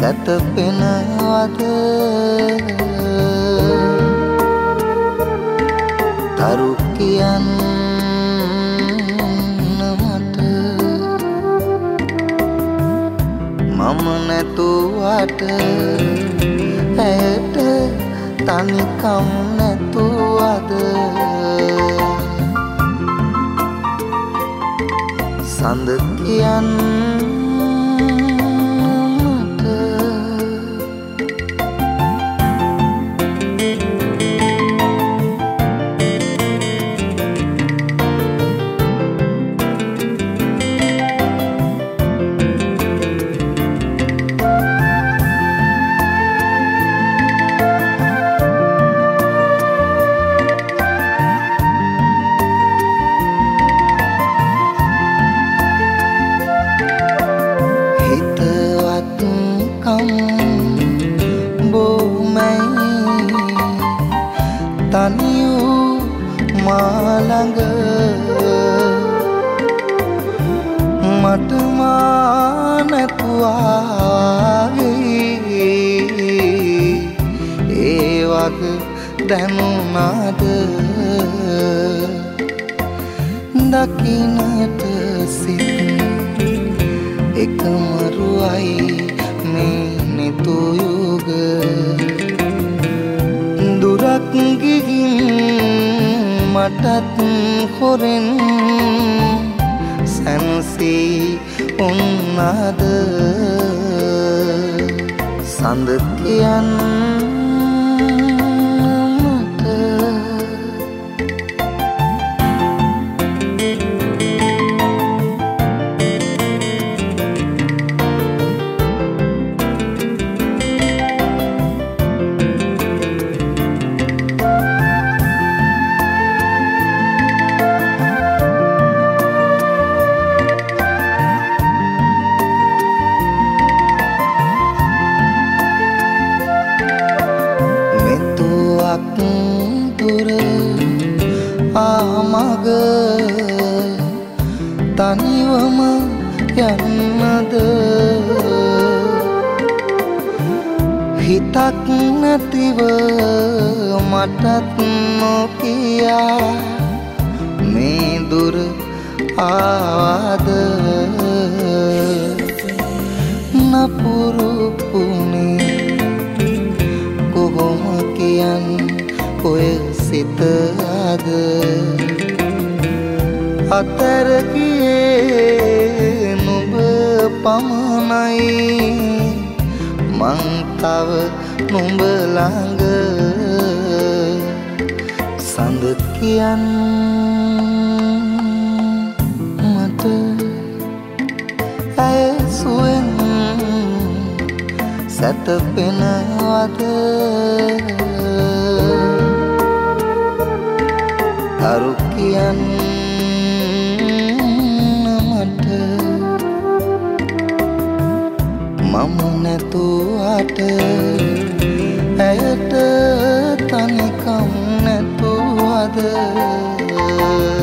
සැතපෙනවද තරු කියන්න මට මම නැතුවට ඇයට තනිකම් නැතුවද සඳ කියන්න තනියූ මාළඟ මට මා නැතුවාගේ ඒ වගේ දැනුණාද දකින්නට සිත් එකමරුවයි මේ නිතු යුග දුරක් ගිහින් මටත් හොරෙන් සැනසී උන්නාද සඳ කියන්න දුර ආමග තනිවම යන්නද හිතක් නැතිව මටත් නොකියා මේ දුර ආවද නපුරු පුනේ කොහොම කියන්න ඔය සිත අද අතර ගියේ නුඹ පමණයි මං තව නුඹ ළඟ සඳ කියන්න මට ඇය සුවෙන් සැතපෙනවද තරු කියන්න මට මම නැතුවට ඇයට තනිකම් නැතුවද